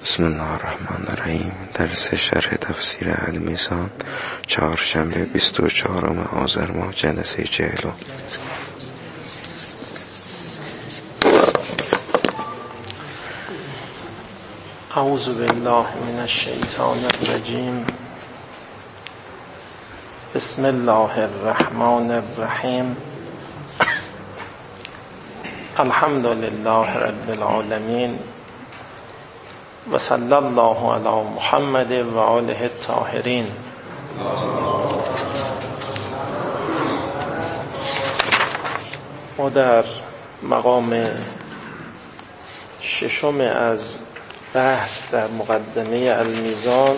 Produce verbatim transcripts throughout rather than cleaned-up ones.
بسم الله الرحمن الرحیم. درس شرح تفسیر المیزان، چهارشنبه بیست و چهارم آذر ماه، جلسه چهلم. اعوذ بالله من الشیطان الرجیم. بسم الله الرحمن الرحیم. الحمد لله رب العالمین و صلی الله علی محمد و آله الطاهرین. ما در مقام ششم از بحث در مقدمه المیزان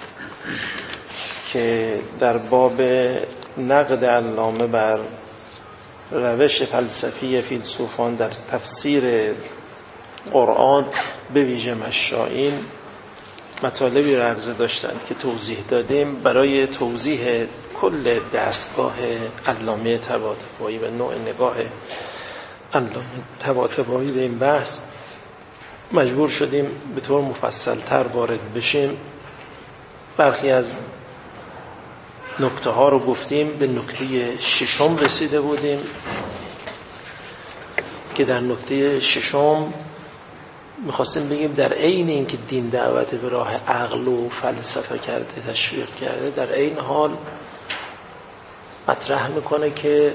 که در باب نقد علامه بر روش فلسفی فیلسوفان در تفسیر قرآن به ویژه مشائین مطالبی را عرضه داشتند که توضیح دادیم. برای توضیح کل دستگاه علامه طباطبایی و نوع نگاه علامه طباطبایی به این بحث مجبور شدیم به طور مفصل تر وارد بشیم. برخی از نکته ها رو گفتیم، به نکته ششم رسیده بودیم که در نکته ششم میخواستیم بگیم در عین این که دین دعوت به راه عقل و فلسفه کرده، تشویق کرده، در عین حال مطرح میکنه که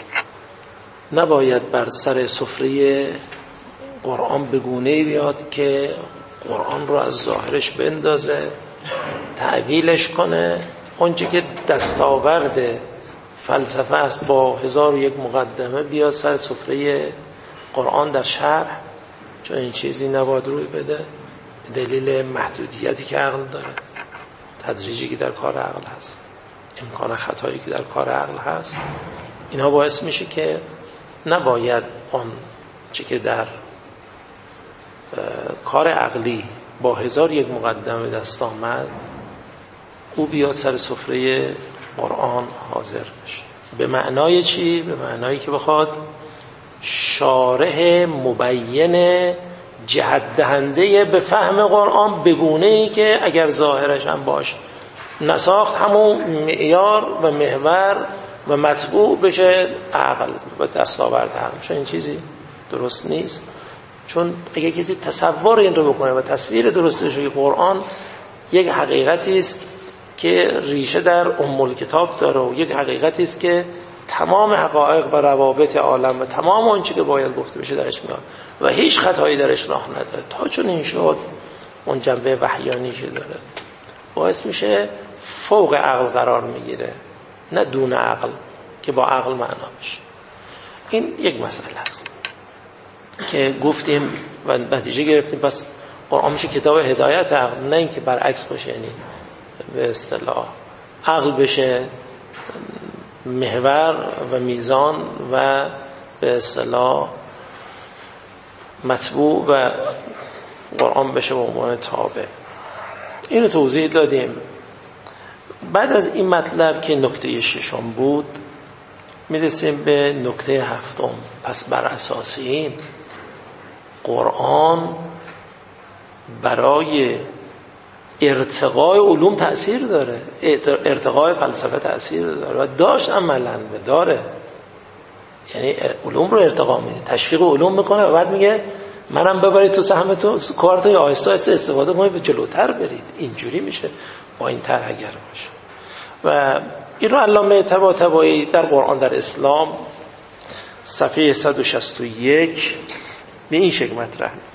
نباید بر سر سفره قرآن به گونه‌ای بیاد که قرآن رو از ظاهرش بندازه، تعویلش کنه. اونچه که دستاورد فلسفه است با هزار و یک مقدمه بیاد سر سفره قرآن در شرح، چون این چیزی نباید روی بده به دلیل محدودیتی که عقل داره، تدریجی که در کار عقل هست، امکان خطایی که در کار عقل هست. اینها باعث میشه که نباید آن چه که در کار عقلی با هزار یک مقدمه دست آمد او بیاد سر سفره قرآن حاضر بشه. به معنای چی؟ به معنایی که بخواد شارح مبین جهت دهنده به فهم قرآن بگونه‌ای که اگر ظاهرش هم باش نساخت همون معیار و محور و مطبوع بشه عقل و دستاورد عقل. چون این چیزی درست نیست. چون اگه کسی تصور این رو بکنه و تصویر درست بشه که قرآن یک حقیقتی است که ریشه در ام الکتاب داره و یک حقیقتی است که تمام حقایق و روابط عالم و تمام اون چیزی که باید گفته بشه درش میاد و هیچ خطایی درش راه نداره، تا چون این شد اون جنبه وحیانی که داره باعث میشه فوق عقل قرار میگیره، نه دون عقل که با عقل معنا بشه. این یک مسئله است که گفتیم و نتیجه گرفتیم. پس قرآن میشه کتاب هدایت عقل، نه اینکه برعکس باشه، یعنی به اصطلاح عقل بشه محور و میزان و به اصطلاح مطبوع و قرآن بشه به عنوان تابع. اینو توضیح دادیم. بعد از این مطلب که نکته ششم بود میرسیم به نکته هفتم. پس بر اساس این قرآن برای ارتقای علوم تأثیر داره، ارتقای فلسفه تأثیر داره و داشت عملاً و داره. یعنی علوم رو ارتقا میده، تشویق علوم میکنه و بعد میگه منم ببرید تو سهم تو کارتون یا آهسته آهسته استفاده کنید به جلوتر برید. اینجوری میشه با این طرح اگر باشه. و این رو علامه طباطبایی در قرآن در اسلام صفحه صد و شصت و یک به این شکل مطرح میکنه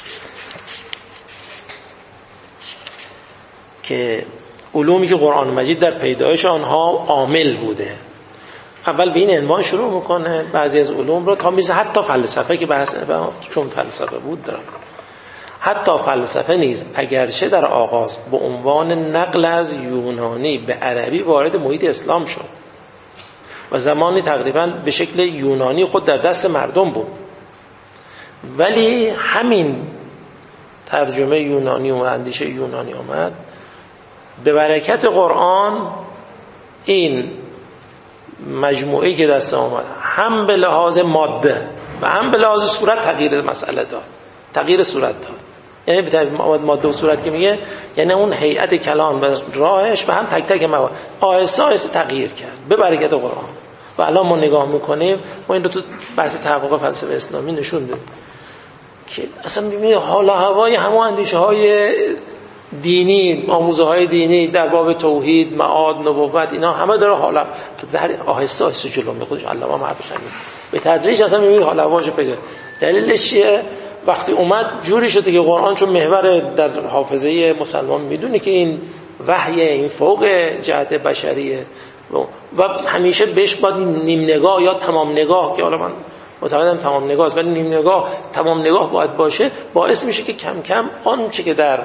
که علومی که قرآن مجید در پیدایش آنها عامل بوده. اول به این عنوان شروع میکنه بعضی از علوم رو تا میزه حتی فلسفه که بحث چون فلسفه بود دارم، حتی فلسفه نیز اگرچه در آغاز به عنوان نقل از یونانی به عربی وارد محیط اسلام شد و زمانی تقریبا به شکل یونانی خود در دست مردم بود، ولی همین ترجمه یونانی و اندیشه یونانی آمد به برکت قرآن این مجموعه‌ای که دست آمد هم به لحاظ ماده و هم به لحاظ صورت تغییر مسئله داد، تغییر صورت داد. یعنی به تعبیر ماده و صورت که میگه یعنی اون هیئت کلام و راهش و هم تک تک مواد آهسته آهسته تغییر کرد به برکت قرآن. و الان ما نگاه میکنیم، ما این رو تو بحث تحقق فلسفه اسلامی نشون دادیم که اصلا میبینید حال و هوای همون اندیشه های دینی، آموزه های دینی در باب توحید، معاد، نبوت، اینا همه داره حالا در آهسته آهسته جلو میره. خودش علامه محبوب به تدریج اصلا میبینید حال و هواش پیدا. دلیلش چیه؟ وقتی اومد جوری شده که قرآن چون محور در حافظه مسلمان میدونه که این وحی، این فوق جهت بشریه و همیشه بهش باید نیم نگاه یا تمام نگاه، که حالا من معتقدم تمام نگاه است ولی نیم نگاه تمام نگاه باید باشه، باعث میشه که کم کم آن چه که در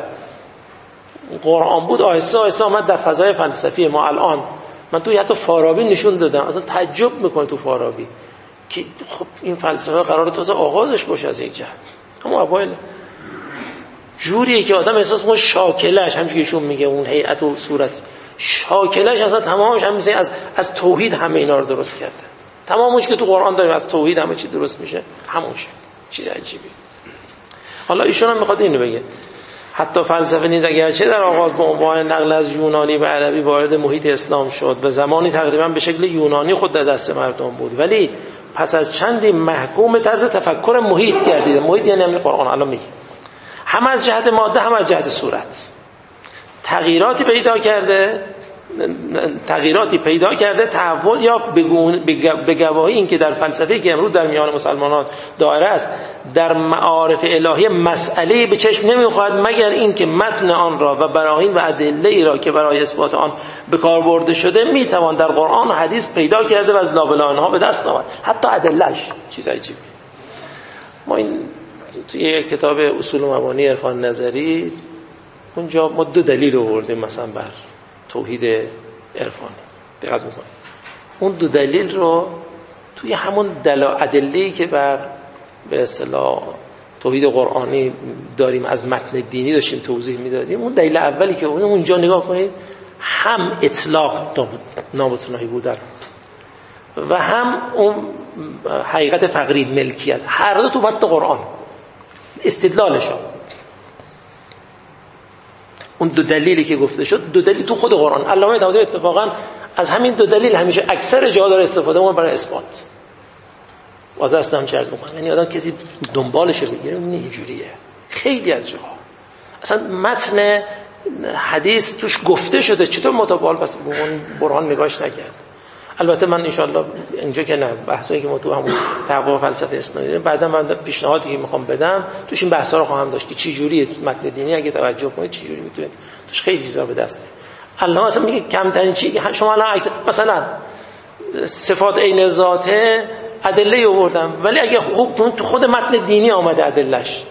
قرآن بود آهسته آهسته آمد در فضای فلسفی ما. الان من توی حتی فارابی نشون دادم، اصلا تعجب میکنه تو فارابی که خب این فلسفه قراره تازه آغازش باشه از یک جهت، اما اوایل جوریه که آدم احساس میکنه شاکلش، همونجوری که ایشون میگه اون هیئت و صورت شاکلش اصلا تمامش هم میشه از از توحید همه اینا رو درست کرده. تمامش که تو قرآن داریم از توحید همه چی درست میشه، همونشه. چیز عجیبی. حالا ایشون هم میخواد اینو بگه حتی فلسفه نیز اگرچه در آغاز به عنوان نقل از یونانی به عربی وارد محیط اسلام شد، به زمانی تقریبا به شکل یونانی خود در دست مردم بود، ولی پس از چندی محکوم طرز تفکر محیط گردید. محیط یعنی همین قرآن الان میگه، هم از جهت ماده هم از جهت صورت تغییراتی پیدا کرده تغییراتی پیدا کرده تحول یا به گواهی این که در فلسفه که امروز در میان مسلمانان دایره است، در معارف الهی مسئله به چشم نمیخواهد مگر این که متن آن را و براهین و ادله ای را که برای اثبات آن به کار برده شده میتوان در قرآن و حدیث پیدا کرده و از لابلای آنها به دست آورد، حتی ادلهش. چیز عجیبی. ما این توی کتاب اصول و مبانی عرفان نظری اونجا ما دو دلیل آوردیم مثلا بر توحید عرفانی، دقت میکنید اون دو دلیل رو توی همون دلا ادله‌ای که بر به اصطلاح توحید قرآنی داریم از متن دینی داشتیم توضیح میدادیم، اون دلیل اولی که اونجا نگاه کنید هم اطلاق نامتناهی بودن و هم اون حقیقت فقری ملکیت، هر دو تو متن قرآن استدلالشون. اون دو دلیلی که گفته شد دو دلیل تو خود قرآن. علامه طحاوی اتفاقا از همین دو دلیل همیشه اکثر جا داره استفاده اون برای اثبات. واضح است هم چرز میکنم، یعنی آدم کسی دنبالش بگیره این اینجوریه. خیلی از جاها اصلا متن حدیث توش گفته شده، چطور متابعال بس اون برهان نگاش نکرد. البته من ان شاءالله اینجا که نه بحثایی که ما تو همون تحقق فلسفه اسلامی بعدا من پیشنهادی که میخوام بدم توش این بحثا رو خواهم داشت که چه جوریه متن دینی اگه توجه کنید چه جوری میتونه توش خیلی چیزا به دست بیاره. الله مثلا میگه کمترین چیزی شما الان مثلا صفات عین ذاته ادله آوردم، ولی اگه خوب تو خود متن دینی آمده ادلهش،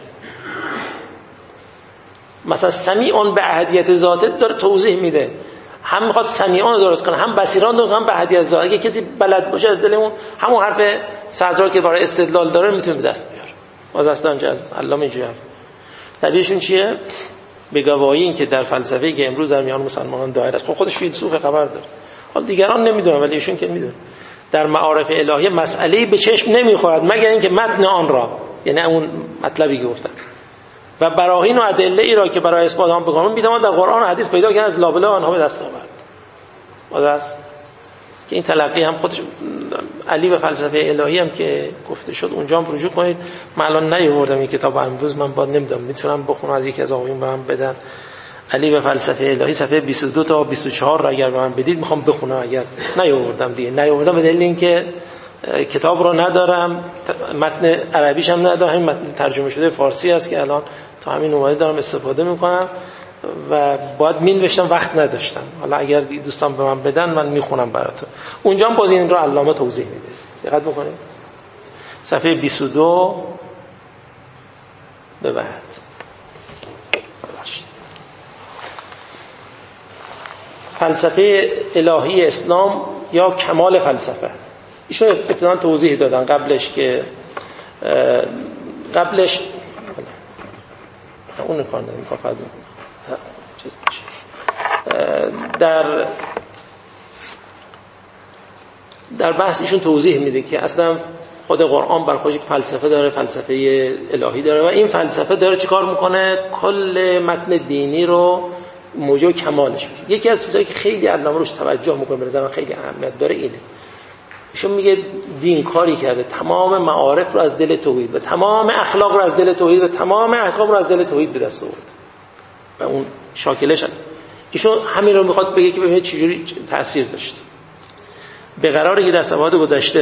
مثلا سمیعون به احدیت ذاته داره توضیح میده، هم میخواد سمیعان رو درست کنه هم بصیران رو هم به احدیت ذات. اگه کسی بلد باشه از دلمون همون حرف صدرا که برای استدلال داره میتونه به دست بیاره. باز اصلا جز علامه اینجوری حرف طبیعشون چیه؟ به گواهی این که در فلسفه‌ای که امروز در میان مسلمانان دایر است، خب خودش فیلسوف خبر داره، حالا دیگران نمیدونن ولی ایشون که میدونه، در معارف الهی مسئله‌ای به چشم نمیخورد مگر اینکه متن آن را، یعنی اون مطلبی که گفتم، و براهین و ادله ای را که برای اثبات آن بکنم میتوان در قرآن و حدیث پیدا کنن از لابلای آنها به دست آورد. واضح که این تلقی هم خودش علی و فلسفه الهی هم که گفته شد اونجا هم رجوع کنید. من الان نیاوردم این کتاب امروز، من باید نمیدونم میتونم بخونم از یکی از آقایون به من بدن. علی و فلسفه الهی صفحه بیست و دو تا بیست و چهار را اگر به من بدید میخوام بخونم، اگر نیاوردم دیگه نیاوردم به دلیل اینکه کتاب رو ندارم، متن عربیش هم ندارم، همین متن ترجمه شده فارسی است که الان تا همین اومده دارم استفاده میکنم و باید مینوشتم وقت نداشتم. حالا اگر دوستان به من بدن من میخونم براتون. اونجا هم باز این رو علامه توضیح میده، دقت بکنید صفحه بیست و دو به بعد. فلسفه الهی اسلام یا کمال فلسفه، ایشون ابتداً توضیح دادن قبلش که قبلش اون کار نداریم فقط چیز میشه در در بحث ایشون توضیح میده که اصلا خود قرآن بر خودش فلسفه داره، فلسفه الهی داره و این فلسفه داره چیکار میکنه؟ کل متن دینی رو موجب کمالش میشه. یکی از چیزایی که خیلی علامه روش توجه میکنه به نظر من خیلی اهمیت داره اینه. ایشون میگه دین کاری کرده تمام معارف رو از دل توحید و تمام اخلاق رو از دل توحید و تمام اخلاق رو از دل توحید به دست آورد و اون شاکلش هست. ایشون همین رو میخواد بگه که ببینید چجوری تأثیر داشت. به قراری که در صفحات گذشته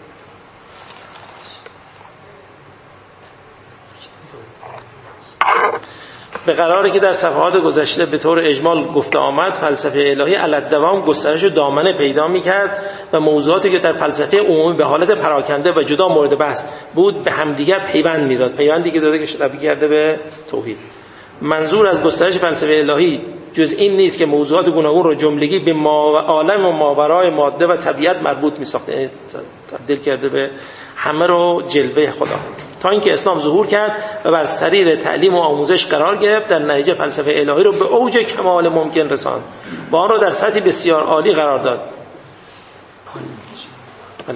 به قراری که در صفحات گذشته به طور اجمال گفته آمد فلسفه الهی علالدوام گسترش و دامنه پیدا میکرد و موضوعاتی که در فلسفه عمومی به حالت پراکنده و جدا مورد بحث بود به همدیگر پیوند میداد، پیوندی که داده که شبیه کرده به توحید. منظور از گسترش فلسفه الهی جز این نیست که موضوعات گوناگون رو جملگی به ما و عالم و ماورای ماده و طبیعت مربوط می‌ساخت، یعنی تبدیل کرده به همه رو جلوه خدا، تا اینکه اسلام ظهور کرد و بر سریر تعلیم و آموزش قرار گرفت. در نتیجه فلسفه الهی رو به اوج کمال ممکن رساند و آن رو در سطحی بسیار عالی قرار داد. بله.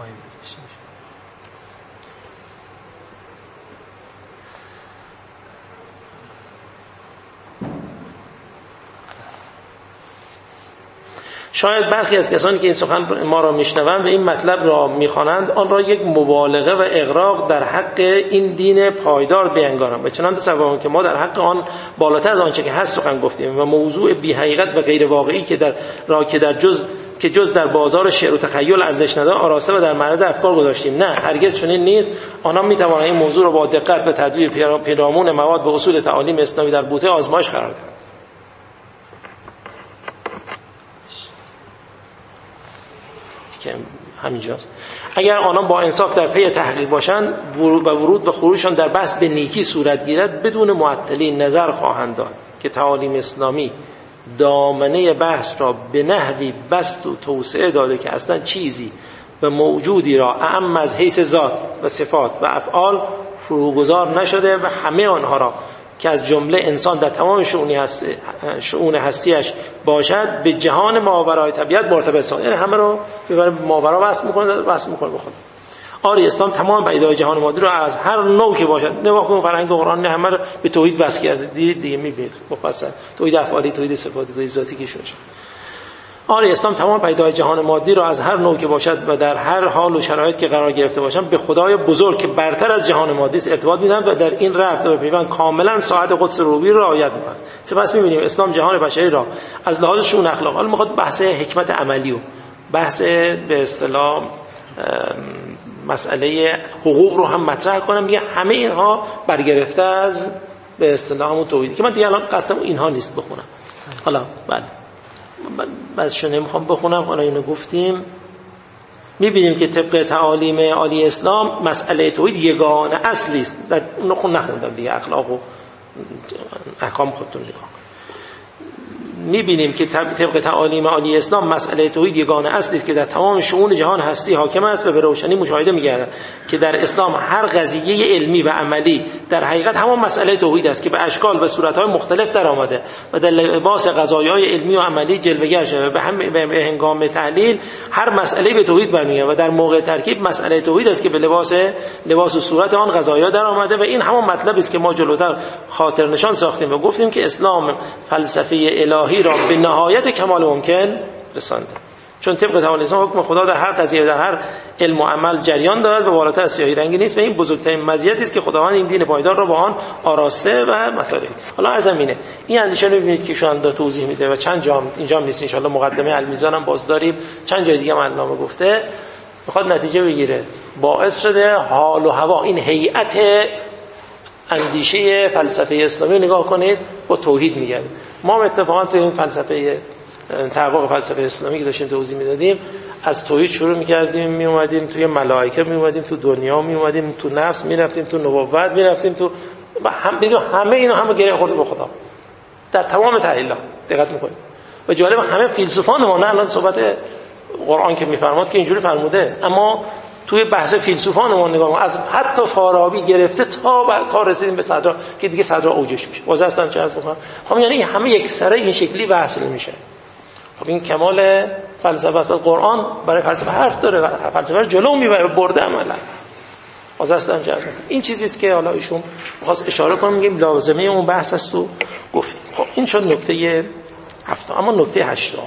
شاید برخی از کسانی که این سخن ما را میشنوند و این مطلب را میخوانند آن را یک مبالغه و اغراق در حق این دین پایدار بینگارند و چنان تصور که ما در حق آن بالاتر از آنچه که هست سخن گفتیم و موضوع بی حقیقت و غیر واقعی که در را که در جز که جز در بازار شعر و تخیل ارزش ندارد آراسته و در معرض افکار گذاشتیم. نه، هرگز چنین نیست. آنها میتوانند این موضوع را با دقت و تدبیر پیرامون مواد و اصول تعالیم اسلامی در بوته آزمایش قرار دهند. که همینجاست. اگر آنان با انصاف در پی تحقیق باشند ورود و ورود و خروجشان در بحث به نیکی صورت گیرد بدون معطلی نظر خواهند داد که تعالیم اسلامی دامنه بحث را به نحوی بسط و توسعه داده که اصلا چیزی و موجودی را اعم از حیث ذات و صفات و افعال فروگذار نشده و همه آنها را که از جمله انسان در تمام شؤون هستی شؤون هستیش باشد به جهان ماورای طبیعت مرتبط سازد. یعنی همه رو به ماورا وصل می‌کنه وصل می‌کنه به خدا. آری اسلام تمام پیدای جهان مادی رو از هر نوع که باشد، نگاه کنید فرهنگ قرآن همه رو به توحید وصل کرده. دیدید دیگه می‌بینید مفصل توحید افعالی، توحید صفاتی، توحید ذاتی که شده. آری اسلام تمام پیدای جهان مادی را از هر نوع که باشد و در هر حال و شرایط که قرار گرفته باشند به خدای بزرگ که برتر از جهان مادی است ارتباط میدن و در این رابط و پیوند کاملا ساعت قدس ربوبی را رعایت میکنند. سپس میبینیم اسلام جهان بشری را از لحاظ شؤون اخلاق، حالا میخواد بحث حکمت عملی و بحث به اصطلاح مسئله حقوق رو هم مطرح کنم، میگه همه اینها برگرفته از به اصطلاح همون توحیدی که من دیگه الان قسم اینها نیست بخونم. حالا بعد بعضیشو نمیخوام بخونم، حالا اینو گفتیم. میبینیم که طبق تعالیم عالی اسلام مسئله توحید یگانه اصلی است. در اونو خون نخوندم دیگه، اخلاق و احکام خودتون نگاه. میبینیم که طبق تعالیم عالی اسلام مسئله توحید یگانه اصلی است که در تمام شؤون جهان هستی حاکم است و به روشنی مشاهده می‌گردد که در اسلام هر قضیه علمی و عملی در حقیقت همان مسئله توحید است که به اشکال و صورت‌های مختلف در آمده و در لباس قضایای علمی و عملی جلوه‌گر شده. به هم به هنگام تحلیل هر مسئله به توحید برمی‌آید و در موقع ترکیب مسئله توحید است که به لباس لباس و صورت آن قضایا در آمده و این همان مطلبی است که ما جلوتر خاطر نشان ساختیم و گفتیم که اسلام فلسفه الهی را به نهایت کمال ممکن رسانده. چون طبق تعالیم اسلام حکم خدا در هر قضیه در هر علم و عمل جریان دارد و بالاتر از سیاهی رنگی نیست و این بزرگترین مزیتی است که خداوند این دین پایدار را با آن آراسته و مطالب. حالا از زمینه این اندیشه رو ببینید که شون داره توضیح میده و چند جا اینجا نیست، ان شاءالله مقدمه المیزان هم باز داریم، چند جای دیگه هم علامه گفته میخواد نتیجه بگیره. باعث شده حال و هوا این هیئت اندیشه فلسفه اسلامی نگاه کنید با توحید میگه. ما اتفاقا تو این فلسفه تحقق فلسفه اسلامی که داشتیم توضیح میدادیم از توحید شروع میکردیم، میومدیم توی ملائکه، میومدیم تو دنیا، میومدیم تو نفس، میرفتیم تو نبوت، میرفتیم تو هم دیدو همه اینا همه گره خورده به خدا در تمام تحلیل‌ها دقت میکنیم. و جالب همه فیلسوفان ما نه الان صحبت قرآن که میفرماد که اینجوری فرموده، اما توی بحث فیلسوفان ما نگاه کنیم از حتی فارابی گرفته تا تا رسیدیم به صدرا که دیگه صدرا اوجش میشه. واضح است چه عرض می‌کنم؟ خب یعنی همه یک سره این شکلی بحث نمیشه. خب این کمال فلسفه است. قرآن برای فلسفه حرف داره، فلسفه رو جلو میبره، برده عملا. از اصلا جذب این چیزی است که حالا ایشون خواست اشاره کنم، میگیم لازمه اون بحث است و گفتیم. خب این شد نکته هفتم. اما نکته هشتم،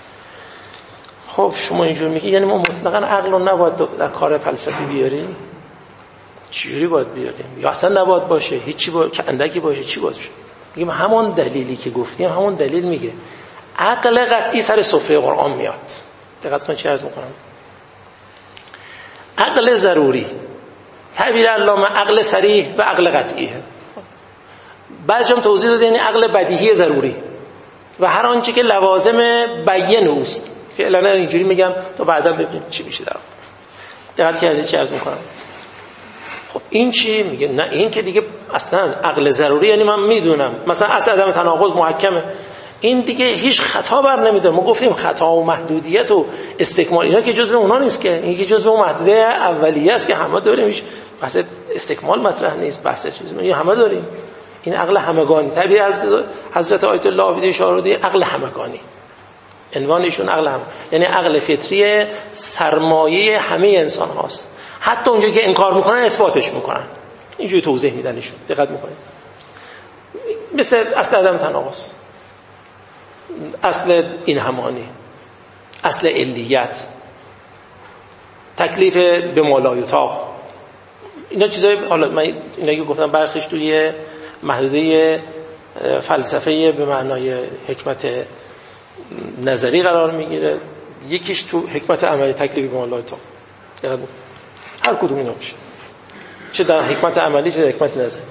خب شما اینجور میگی یعنی ما مطلقاً عقل رو نباید در کار فلسفی بیاریم؟ چجوری باید بیاریم؟ یا اصلا نباید باشه، هیچی با... که اندکی باشه، چی باشه؟ میگیم همون دلیلی که گفتیم، همون دلیل میگه عقل قطعی سر سفره قرآن میاد. دقت کن چی عرض میکنم. عقل ضروری، تعبیر علامه عقل صریح و عقل قطعیه. بعضی هم توضیح داده یعنی عقل بدیهی ضروری و هر آنچه که لوازم بیان اوست. فعلا اینجوری میگم تا بعدا ببینیم چی میشه در واقع. دقت کردید چی عرض میکنم؟ خب این چی میگه؟ نه این که دیگه اصلا عقل ضروری یعنی من میدونم مثلا اصل عدم تناقض محکمه، این دیگه هیچ خطا بر نمیداره. ما گفتیم خطا و محدودیت و استکمال اینا که جزء اونها نیست، که این که جزء اون محدوده اولیه است که همه داریم. هیچ بحث استکمال مطرح نیست، بحث چیز ما همه داریم. این عقل همگانی، تعبیر از حضرت آیت الله عابدی شاهرودی عقل همگانی، عنوان ایشون عقل هم یعنی عقل فطری سرمایه همه انسان هاست. حتی اونجا که انکار میکنن اثباتش میکنن، اینجوری توضیح میدن ایشون. دقت میکنید مثل اصل عدم تناقض، اصل این همانی، اصل علیت، تکلیف به ما لا یطاق، اینا چیزای حالا من اینا که گفتم برخیش توی محدوده فلسفه به معنای حکمت نظری قرار میگیره، یکیش تو حکمت عملی تکلیف به ما لا یطاق. هر کدوم اینا باشه، چه در حکمت عملی چه در حکمت نظری.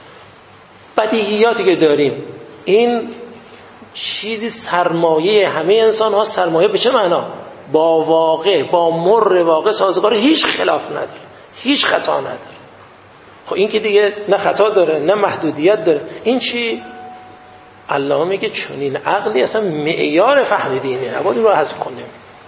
بدیهیاتی که داریم این چیزی سرمایه همه انسان ها. سرمایه به چه معنا؟ با واقع، با مر واقع سازگار، هیچ خلاف نداره، هیچ خطا نداره. خب این که دیگه نه خطا داره نه محدودیت داره. این چی؟ الله میگه چنین عقلی اصلا معیار فهم دینه نباید این رو حذف کنیم.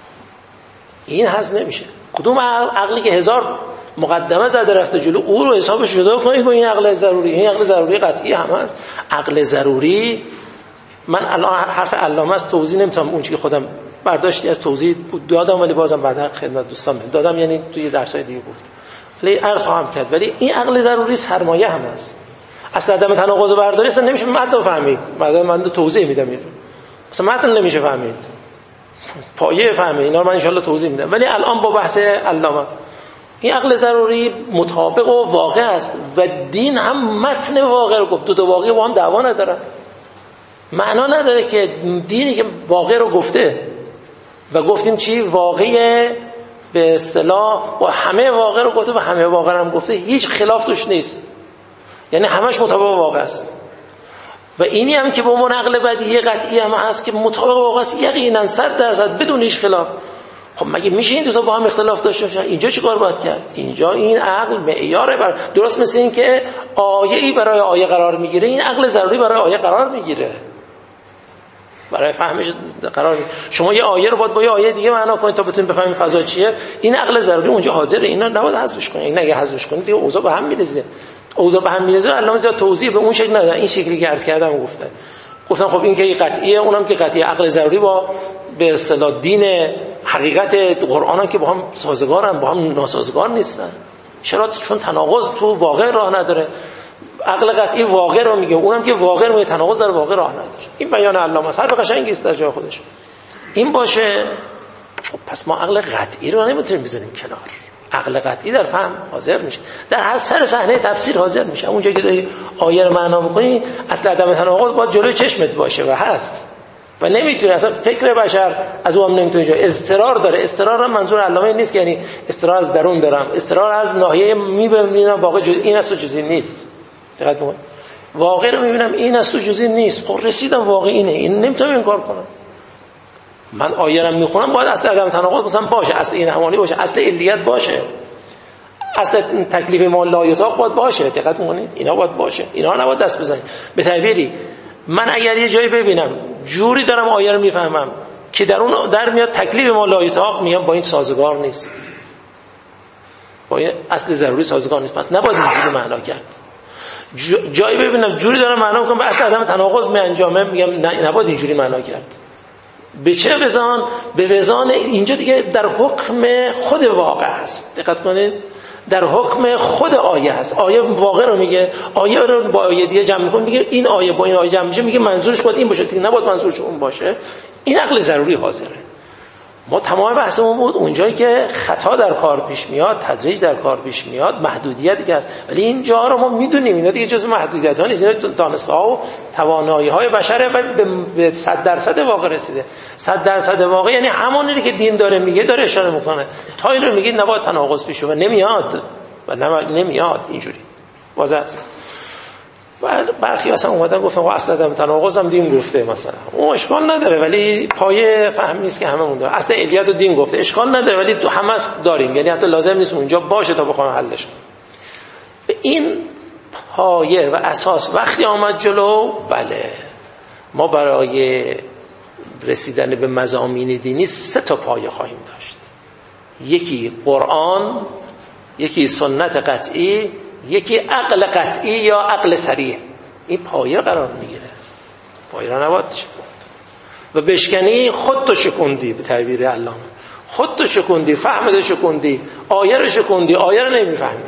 این حذف نمیشه. کدوم عقلی که هزار مقدمه زده رفته جلو او رو حسابش جدا کنید با این عقل ضروری؟ این عقل ضروری قطعی هم هست. عقل ضروری من الان حرف علامه است توضیح نمیتونم، اون چیزی که خودم برداشتی از توضیح دادم ولی بازم بعدا خدمت دوستان دادم، یعنی توی درسای دیگه گفت ولی عرض خواهم کرد. ولی این عقل ضروری سرمایه هم است. اصلا عدم تناقض برداری اصلا نمیشه متن فهمید. بعدا من توضیح میدم اینو. اصلا متن نمیشه فهمید. پایه فهمه اینا رو من ان شاء الله توضیح میدم. ولی الان با بحث علامه این عقل ضروری مطابق و واقع است و دین هم متن واقع رو گفت. دو تا واقع با هم دعوا ندارن. معنا نداره که دینی که واقع رو گفته و گفتیم چی واقع به اصطلاح با همه واقع رو گفته و همه واقع رو هم گفته، هیچ خلاف توش نیست، یعنی همش مطابق واقع است. و اینی هم که به عنوان عقل بدیهی قطعی هم هست که مطابق واقع است یقینا صد درصد بدون هیچ خلاف. خب مگه میشه این دو تا با هم اختلاف داشته باشن؟ اینجا چیکار باید کرد؟ اینجا این عقل معیاره بر درست مثل این که آیه‌ای برای آیه قرار میگیره، این عقل ضروری برای آیه قرار میگیره، برای فهمش قرار میگیره. شما یه آیه رو باید با یه آیه دیگه معنا کنید تا بتونید بفهمید فضا چیه. این عقل ضروری اونجا حاضره، اینا نباید حذفش کنید. این اگه حذفش کنید دیگه اوضاع به هم میریزه. اوضاع به هم میریزه. علامه زیاد توضیح به اون شکل ندادن، این شکلی که عرض کردم گفتن. گفتن خب این که قطعیه، اونم که قطعیه. عقل ضروری با به اصطلاح دین حقیقت قرآن هم که با هم سازگارن، با هم ناسازگار نیستن. چرا؟ چون تناقض تو واقع راه نداره. عقل قطعی واقع رو میگه، اونم که واقع رو میگه، تناقض در واقع راه نداره. این بیان علامه است، حرف قشنگی است در جای خودش. این باشه خب پس ما عقل قطعی رو نمیتونیم بذاریم کنار. عقل قطعی در فهم حاضر میشه، در هر سر صحنه تفسیر حاضر میشه. اونجا که داری آیه رو معنا میکنی اصل عدم تناقض باید جلوی چشمت باشه و هست و نمیتونی اصلا فکر بشر از اون هم نمیتونه. اضطرار داره. اضطرار هم منظور علامه نیست که یعنی اضطرار از درون دارم، اضطرار از ناحیه میبینم واقع جز این است و جزئی نیست. دقت بکن، واقع رو میبینم این است و جزئی نیست. خب رسیدم واقع اینه، این نمیتونم انکار کنم. من آیه رو میخونم باید اصل عدم تناقض مثلا باشه، اصل این همانی باشه، اصل علیت باشه، اصل تکلیف ما لا یطاق باید باشه. دقت میکنید اینا باید باشه، اینا نباید دست بزنید. به تعبیری من اگر یه جایی ببینم جوری دارم آیه رو میفهمم که در اون در میاد تکلیف ما لا یطاق، میگم با این سازگار نیست، با این اصل ضروری سازگار نیست، پس نباید اینجوری معنا کرد. جایی ببینم جوری دارم معنا میکنم به اصل عدم تناقض می انجامه، میگم نه نباید اینجوری معنا کرد. به چه وزان؟ به وزان اینجا دیگه در حکم خود واقع است. دقت کنید، در حکم خود آیه است. آیه واقع رو میگه، آیه رو با آیه دیگه جمع میکنه، میگه این آیه با این آیه جمع میشه، میگه منظورش باید این باشه دیگه، نباید منظورش اون باشه. این عقل ضروری حاضره. ما تمام بحثمون بود اونجایی که خطا در کار پیش میاد، تدریج در کار پیش میاد، محدودیتی که هست، ولی اینجا رو ما میدونیم اینا دیگه جزء محدودیت ها نیست، اینا دانش‌ها و توانایی های بشره و به صد درصد واقع رسیده. صد درصد واقع یعنی همونی که دین داره میگه داره اشاره میکنه. تا این رو میگه نباید تناقض پیش بیاد، نمیاد و نمیاد اینجوری واضح است. برخی اصلا اومدن گفتن اصلا دم تناقضم دین گفته مثلا، اون اشکال نداره ولی پایه فهم نیست که همه مون داره. اصلا علیت و دین گفته اشکال نداره ولی تو همه داریم، یعنی حتی لازم نیست اونجا باشه تا بخوام حلش کنم. این پایه و اساس وقتی آمد جلو، بله ما برای رسیدن به مضامین دینی سه تا پایه خواهیم داشت. یکی قرآن، یکی سنت قطعی، یکی عقل قطعی یا عقل صریح. این پایه قرار میگیره، پایه را نباید شکوند و بشکنی خودتو شکوندی، به تعبیر علامه خودتو شکوندی، فهمتو شکوندی، آیه رو شکوندی، آیه رو نمیفهمی،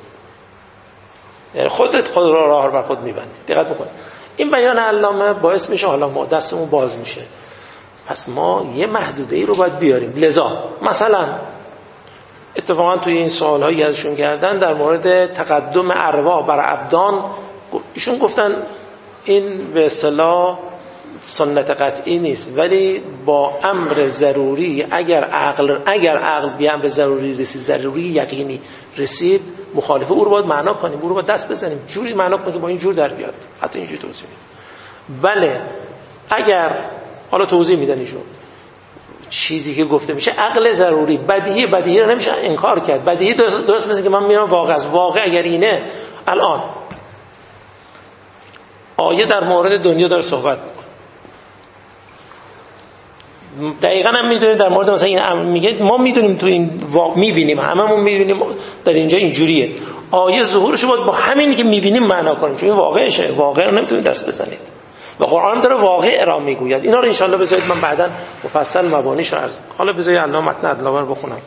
یعنی خودت خود را راه بر خود میبندی. دقت بکن، این بیان علامه باعث میشه حالا ما دستمون باز میشه، پس ما یه محدوده ای رو باید بیاریم. لذا مثلا اتفاقا توی این سوال‌هایی ازشون کردن در مورد تقدم ارواح بر ابدان، ایشون گفتن این به اصطلاح سنت قطعی نیست، ولی با امر ضروری اگر عقل اگر عقل به امر ضروری رسید، ضروری یقینی رسید، مخالفه او رو باید معنا کنیم، او رو باید دست بزنیم، جوری معنا کنیم که با این جور در بیاد. حتی اینجوری توضیح میدن. بله اگر حالا توضیح میدن ایشون چیزی که گفته میشه عقل ضروری، بدیهی بدیهی رو نمیشه انکار کرد. بدیهی درست, درست مثل که من میرم واقع است. واقع اگر اینه، الان آیه در مورد دنیا داره صحبت میکنه، دقیقاً هم میدونیم در مورد مثلا این امر میگه، ما میدونیم تو این واقع میبینیم، هممون میبینیم در اینجا اینجوریه. آیه ظهورش رو باید با همینی که میبینیم معنا کنیم، چون این واقعشه، واقع رو نمیتونید دست بزنید و قرآن داره واقع ارائه میگوید. اینا رو ان شاء الله بذارید من بعداً مفصل مبانیش رو عرض کنم. حالا بذارید الله متن ادلابر بخونم.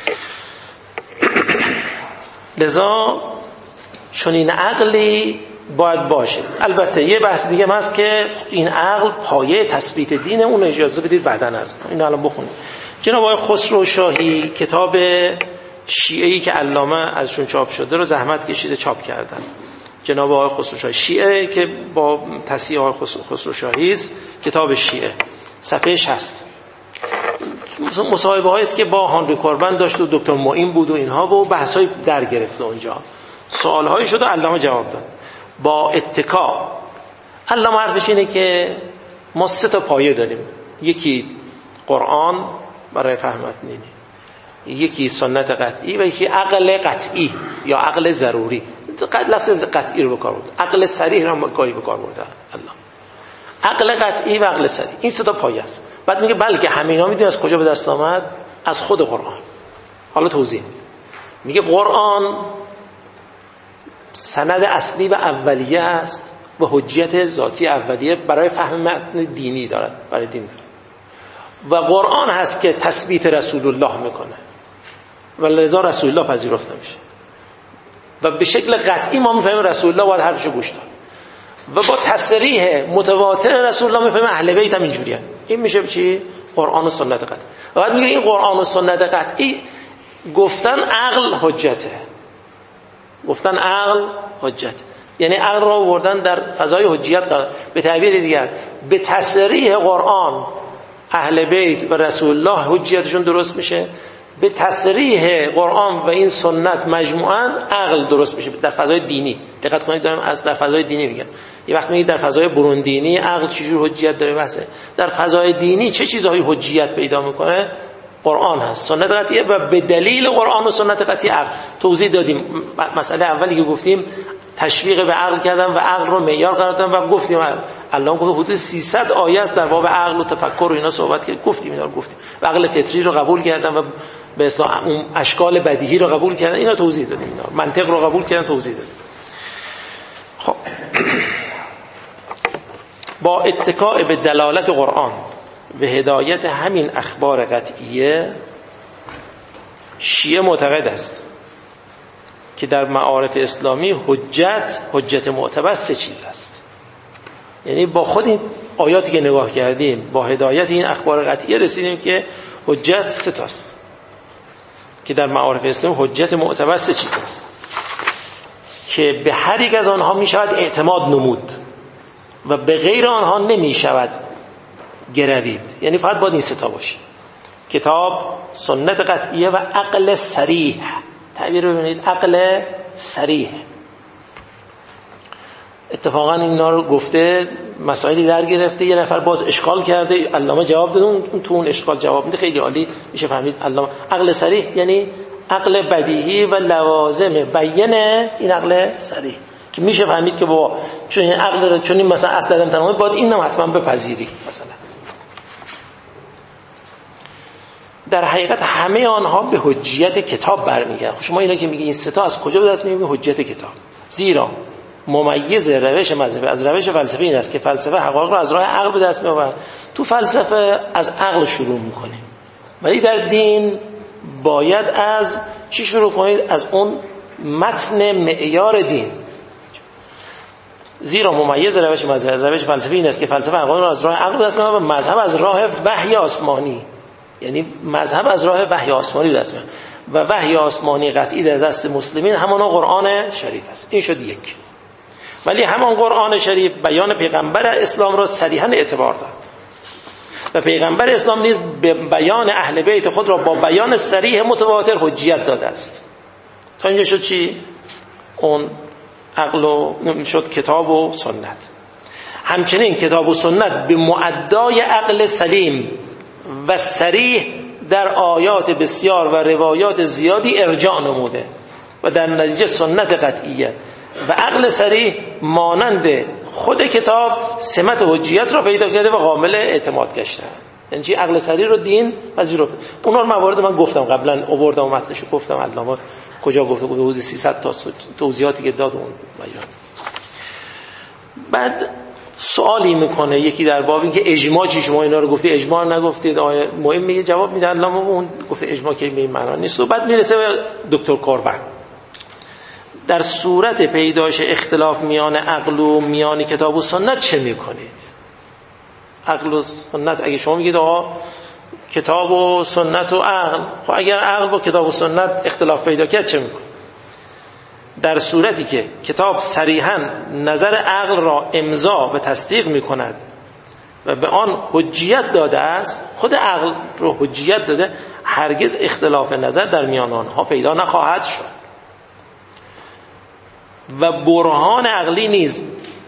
لذا چون این عقلی باید باشه. البته یه بحث دیگه هست که این عقل پایه تثبیت دینه، اون اجازه بدید بعداً عرض کنم. اینو الان بخونید. جناب آقای خسرو شاهی کتاب شیعه‌ای که علامه ازشون چاپ شده رو زحمت کشیده چاپ کردن. جناب آقای خسرو شاهی، شیعه که با تصحیح آقای خسرو شاهی است، کتاب شیعه صفحه شصت، مصاحبه هایی است که با هانری کوربن داشت و دکتر معین بود و اینها و بحث های در گرفته اونجا، سوال هایی شد و علامه جواب داد با اتکا. علامه حرفش اینه که ما سه تا پایه داریم، یکی قرآن برای فهم دینی، یکی سنت قطعی و یکی عقل قطعی یا عقل ضروری. لفظ قطعی رو بکار برده، عقل صریح رو گاهی بکار برده الله. عقل قطعی و عقل صریح این سه تا پایه است. بعد میگه بلکه همینا میدونی از کجا به دست آمد؟ از خود قرآن. حالا توضیح میگه قرآن سند اصلی و اولیه است و حجیت ذاتی اولیه برای فهم متن دینی دارد، برای دین دارد. و قرآن هست که تثبیت رسول الله میکنه و لذا رسول الله پذیرفته میشه و به شکل قطعی ما میفهمیم رسول الله باید حرفشو گوش داد و با تصریح متواتر رسول الله میفهمیم اهل بیت هم اینجوریه. این میشه چی؟ قرآن و سنت قطعی. و بعد میگه این قرآن و سنت قطعی گفتن عقل حجته، گفتن عقل حجت، یعنی عقل را آوردن در فضای حجیت قرار. به تعبیر دیگر به تصریح قرآن اهل بیت و رسول الله حجیتشون درست میشه، به تصریح قرآن و این سنت مجموعاً عقل درست میشه در فضای دینی. دقت کنید دارم از در فضای دینی میگم. یه وقت میگید در فضای برون دینی عقل چجور حجیت داره، بحثه در فضای دینی چه چیزهایی حجیت پیدا میکنه؟ قرآن هست، سنت قطعیه و به دلیل قرآن و سنت قطعی عقل. توضیح دادیم مسئله اولی که گفتیم تشویق به عقل کردن و عقل رو معیار قرار دادن و گفتیم الله گفت حدود سیصد آیه است در باب عقل و تفکر و اینا صحبت کرد، گفتیم اینا رو گفتیم و عقل فطری رو قبول کردن و به اصطلاح اون اشکال بدیهی رو قبول کردن، اینا توضیح دادیم، اینا منطق رو قبول کردن توضیح دادیم. خب با اتکاء به دلالت قرآن به هدایت همین اخبار قطعیه شیعه معتقد است که در معارف اسلامی حجت حجت معتبر سه چیز است. یعنی با خود این آیاتی که نگاه کردیم با هدایت این اخبار قطعیه رسیدیم که حجت سه تاست که در معارف اسلامی حجت معتبر سه چیز است که به هر یک از آنها می شود اعتماد نمود و به غیر آنها نمی شود گروید. یعنی فقط باید این سه تا باشه: کتاب، سنت قطعیه و عقل صریح. تعبیر رو ببینید، عقل صریح. اتفاقا اینا رو گفته، مسائلی در گرفته، یه نفر باز اشکال کرده، علامه جواب داده، اون تو اون اشکال جواب میده، خیلی عالی میشه فهمید. علامه عقل صریح یعنی عقل بدیهی و لوازم بیانه، این عقل صریح که میشه فهمید که بابا چون این عقل رو چون این مثلا اصل عدم تمامی باید اینم حتما بپذیری. مثلا در حقیقت همه آنها به حجیت کتاب برمیگردن. شما اینا که میگی این سه تا از کجا به دست میاد؟ حجیت کتاب. زیرا ممیز روش مذهبی از روش فلسفی این است که فلسفه حقایق رو از راه عقل به دست میآورد. تو فلسفه از عقل شروع میکنیم، ولی در دین باید از چی شروع کنید؟ از اون متن معیار دین. زیرا ممیز روش مذهبی از روش فلسفی این است که فلسفه حقایق رو از راه عقل به دست میآورد و مذهب از راه وحی آسمانی. یعنی مذهب از راه وحی آسمانی به دست میآورد و وحی آسمانی قطعی در دست مسلمین همانا قرآن شریف است. این شد یک. ولی همان قرآن شریف بیان پیغمبر اسلام را صریحاً اعتبار داد و پیغمبر اسلام نیز به بیان اهل بیت خود را با بیان صریح متواتر حجیت داده است. تا اینجا شد چی؟ اون عقل و شد کتاب و سنت. همچنین کتاب و سنت به معدای عقل سلیم و صریح در آیات بسیار و روایات زیادی ارجاع نموده و در نتیجه سنت قطعیه و عقل صریح مانند خود کتاب سمت حجیت را پیدا کرده و قابل اعتماد گشته. یعنی چی؟ عقل صریح رو دین پذیرفته. اونا رو موارد من گفتم قبلا، آوردم و متنشو گفتم. علامه کجا گفته؟ حدود سیصد تا توضیحاتی که داد اون بیان. بعد سوالی میکنه یکی در باب این که اجماع چی؟ شما اینا رو گفتی اجماع نگفتید. آیا مهم میگه جواب میده علامه اون گفته اجماع که به این معنا نیست. و بعد میرسه به دکتر کوربن. در صورت پیدایش اختلاف میان عقل و میان کتاب و سنت چه میکنید؟ عقل و سنت، اگه شما میگید آقا کتاب و سنت و عقل، خب اگر عقل با کتاب و سنت اختلاف پیدا کرد چه میکنید؟ در صورتی که کتاب صریحاً نظر عقل را امضا و تصدیق میکند و به آن حجیت داده است، خود عقل رو حجیت داده، هرگز اختلاف نظر در میان آنها پیدا نخواهد شد و برهان عقلی نیز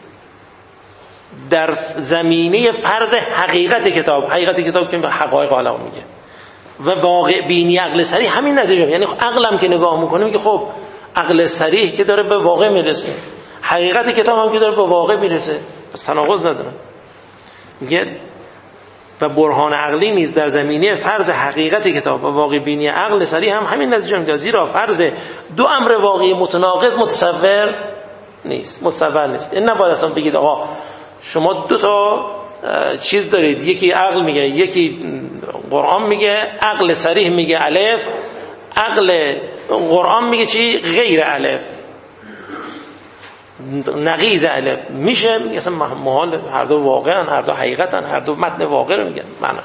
در زمینه فرض حقیقت کتاب، حقیقت کتاب که حقایق عالم میگه، و واقع بینی عقل صریح همین نتیجه. یعنی عقلم که نگاه میکنه میگه خب عقل صریح که داره به واقع میرسه، حقیقت کتاب هم که داره به واقع میرسه، پس تناقض نداره. میگه و برهان عقلی نیز در زمینه فرض حقیقت کتاب و واقع بینی عقل صریح هم همین نتیجه میده. زیرا فرض دو امر واقعی متناقض متصور نیست، متصور نیست. این نباید اصلا بگید آقا شما دو تا چیز دارید، یکی عقل میگه یکی قرآن میگه، عقل صریح میگه الف، عقل قرآن میگه چی؟ غیر الف، نقیض الف. میشه میگه اصلا محال، هر دو واقعا، هر دو حقیقتا، هر دو متن واقع رو میگن معنا.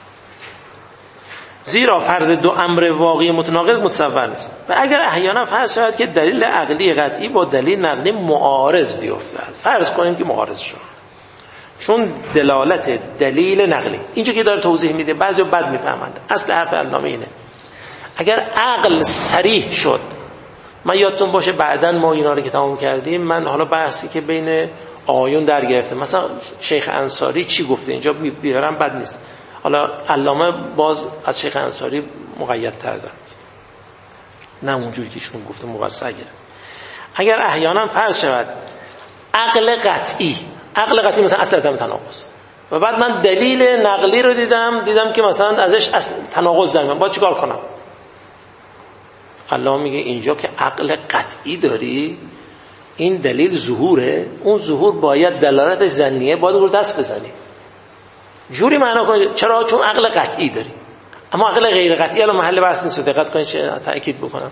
زیرا فرض دو امر واقعی متناقض متصور نیست و اگر احیانا فرض شود که دلیل عقلی قطعی با دلیل نقلی معارض بیفتد، فرض کنیم که معارض شد، چون دلالت دلیل نقلی اینجا که داره توضیح میده بعضی بد میفهمند. اصل حرف علامه اینه اگر عقل صریح شد، من یادتون باشه بعداً ما اینا رو که تمام کردیم، من حالا بحثی که بین آیون در گرفته، مثلا شیخ انصاری چی گفته اینجا بیارم بد نیست، حالا علامه باز از شیخ انصاری مقیدتر داره، نه اونجوری که شون گفته موسع گرفت. اگر احیانا فرض شود عقل قطعی، عقل قطعی مثلا اصل عدم تناقض، و بعد من دلیل نقلی رو دیدم دیدم که مثلا ازش اصل تناقض دارم، باید چیکار کنم؟ الله میگه اینجا که عقل قطعی داری، این دلیل ظهوره، اون ظهور باید دلالتش ظنیه، باید رو دست بزنی. جوری معنا کنید. چرا؟ چون عقل قطعی داری. اما عقل غیر قطعی الان محل بحث نیست، دقت کنید چه تاکید بکنم.